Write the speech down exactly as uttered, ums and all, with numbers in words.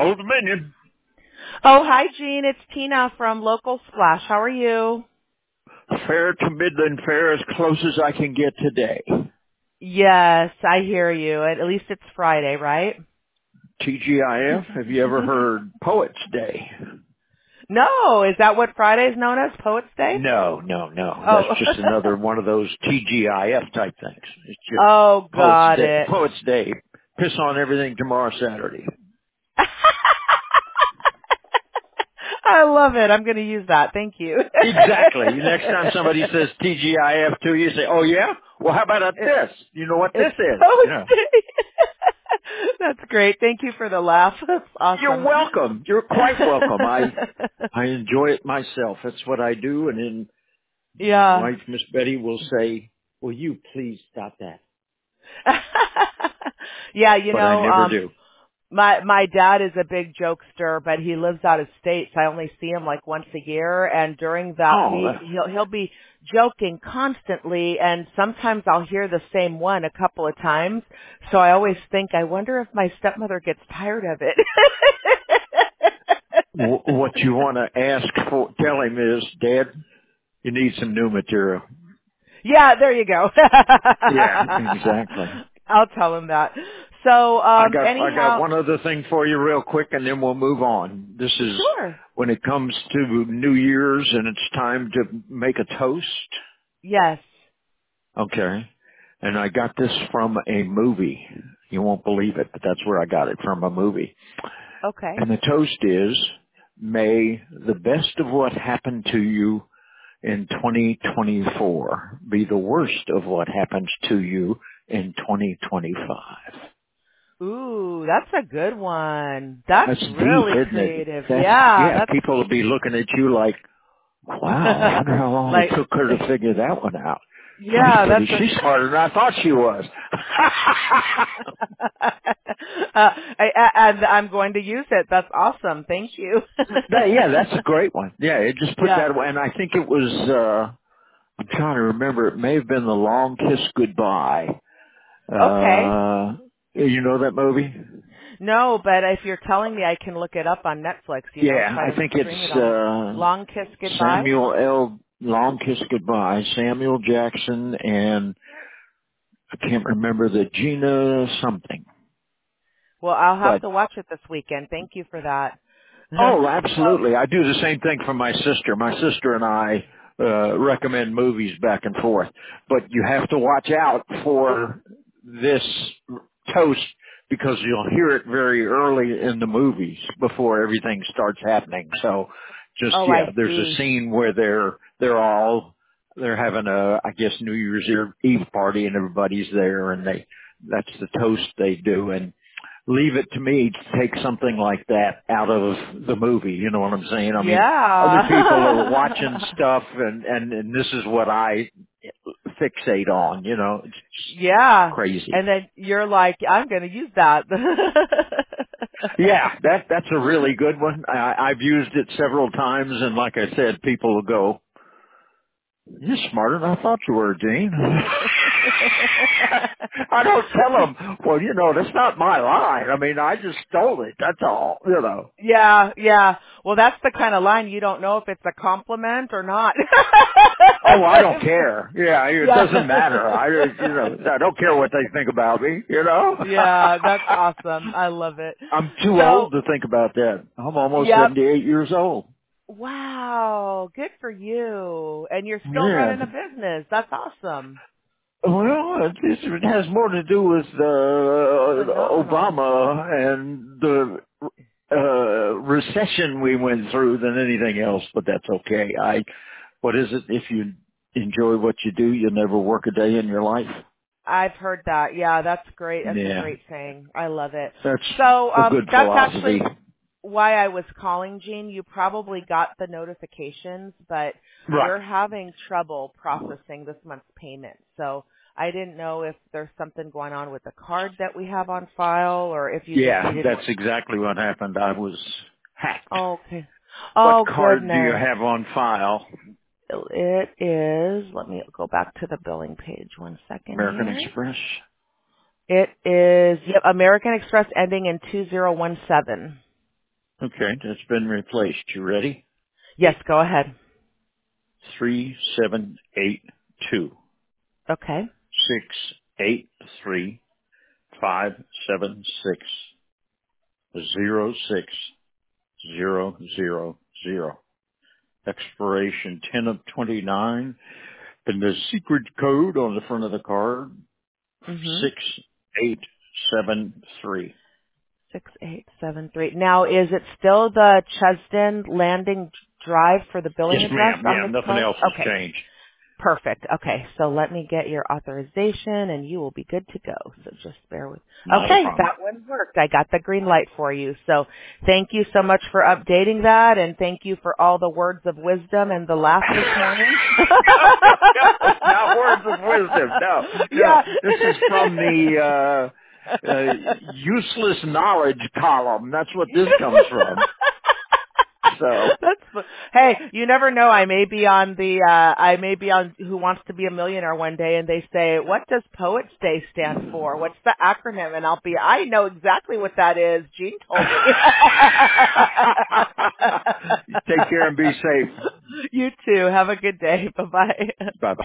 Old Dominion. Oh, hi, Jean. It's Tina from Local Splash. How are you? Fair to Midland Fair, as close as I can get today. Yes, I hear you. At least it's Friday, right? T G I F, have you ever heard Poets Day? No, is that what Friday is known as, Poets Day? No, no, no. Oh. That's just another one of those T G I F type things. It's just Oh, Poets got Day. it. Poets Day. Piss on everything tomorrow Saturday. I love it. I'm going to use that. Thank you. Exactly. Next time somebody says T G I F to you, you say, oh yeah? Well, how about this? You know what this It's is? Poets Yeah. Day. That's great. Thank you for the laugh. That's awesome. You're welcome. You're quite welcome. I I enjoy it myself. That's what I do. And then my Yeah. wife, Miss Betty, will say, will you please stop that? Yeah, you But I know, never um do. My my dad is a big jokester, but he lives out of state, so I only see him like once a year. And during that Oh, week, that- he'll he'll be joking constantly, and sometimes I'll hear the same one a couple of times. So I always think, I wonder if my stepmother gets tired of it. w- what you want to ask for, tell him is, Dad, you need some new material. Yeah, there you go. Yeah, exactly. I'll tell him that. So, I um, got I got anyhow, one other thing for you real quick, and then we'll move on. This is sure. when it comes to New Year's and it's time to make a toast. Yes. Okay. And I got this from a movie. You won't believe it, but that's where I got it from, a movie. Okay. And the toast is, may the best of what happened to you in twenty twenty-four be the worst of what happens to you in twenty twenty-five. Ooh, that's a good one. That's That's deep, really isn't it? creative. That's, Yeah, yeah, that's people will be looking at you like, wow, I wonder how long it like, took her to figure that one out. She's yeah, pretty, that's a, she's smarter than I thought she was. uh, I, I- and I'm going to use it. That's awesome. Thank you. That, yeah, that's a great one. Yeah, it just put Yeah. that away. And I think it was, uh, I'm trying to remember, it may have been The Long Kiss Goodbye. Okay. Uh, you know that movie? No, but if you're telling me, I can look it up on Netflix, you know, Yeah, try I and think stream it it's, on there. uh, Long Kiss Goodbye? Samuel L. Long Kiss Goodbye, Samuel Jackson, and I can't remember the Gina something. Well, I'll have But to watch it this weekend. Thank you for that. oh, So, absolutely. I do the same thing for my sister. My sister and I uh recommend movies back and forth. But you have to watch out for this toast because you'll hear it very early in the movies before everything starts happening. So just oh, yeah, I there's a see. scene where they're they're all they're having a I guess New Year's Eve party and everybody's there and they that's the toast they do and leave it to me to take something like that out of the movie. You know what I'm saying? I mean, other people are watching Yeah. stuff and, and, and this is what I fixate on, you know, it's just Yeah. crazy. And then you're like, I'm going to use that. Yeah, that, that's a really good one. I, I've used it several times and like I said, people will go, you're smarter than I thought you were, Gene. I don't tell them, well, you know, that's not my line. I mean, I just stole it. That's all, you know. Yeah, yeah. Well, that's the kind of line you don't know if it's a compliment or not. Oh, I don't care. Yeah, it doesn't Yeah. matter. I, you know, I don't care what they think about me, you know? Yeah, that's awesome. I love it. I'm too So, old to think about that. I'm almost yep. seventy-eight years old. Wow, good for you. And you're still Yeah. running a business. That's awesome. Well, it, it has more to do with uh, Phenomenal. Obama and the uh, recession we went through than anything else, but that's okay. I, what is it? If you enjoy what you do, you'll never work a day in your life. I've heard that. Yeah, that's great. That's a Yeah, great saying. I love it. that's So, a um, good that's philosophy. actually why I was calling, Jean. You probably got the notifications, but Right. we're having trouble processing this month's payment. So I didn't know if there's something going on with the card that we have on file or if you just Yeah, needed more. that's exactly what happened. I was hacked. Okay. What Oh, card do you goodness. have on file? It is, let me go back to the billing page one second American here. Express? It is, yep, American Express ending in two zero one seven. Okay, that's been replaced. You ready? Yes, go ahead. Three seven eight two Okay. six eight three five seven six zero six zero zero zero. Expiration ten of twenty-nine. And the secret code on the front of the card, Mhm. six eight seven three. Six eight seven three. Now, is it still the Chesden Landing Drive for the billing Yes, address ma'am. on Yeah, this nothing card? else has Okay. changed. Perfect. Okay, so let me get your authorization and you will be good to go. So just bear with. Not a Okay, problem. that one worked. I got the green light for you. So thank you so much for updating that and thank you for all the words of wisdom and the laugh this morning. no, no, no. It's not words of wisdom. No, no. Yeah. This is from the uh, uh, useless knowledge column. That's what this comes from. So, That's fu- hey, you never know. I may be on the uh I may be on Who Wants to Be a Millionaire one day, and they say, "What does Poets Day stand for? What's the acronym?" And I'll be, "I know exactly what that is. Jean told me." take care and be safe. You too. Have a good day. Bye bye. Bye bye.